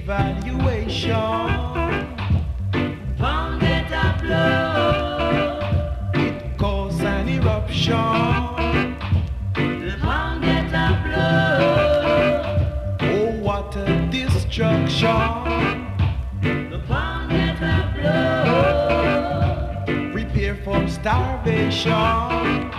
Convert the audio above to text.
devaluation. Pound get a blow. It caused an eruption. The pound get a blow. Oh, what a destruction. The pound get a blow. Prepare for starvation.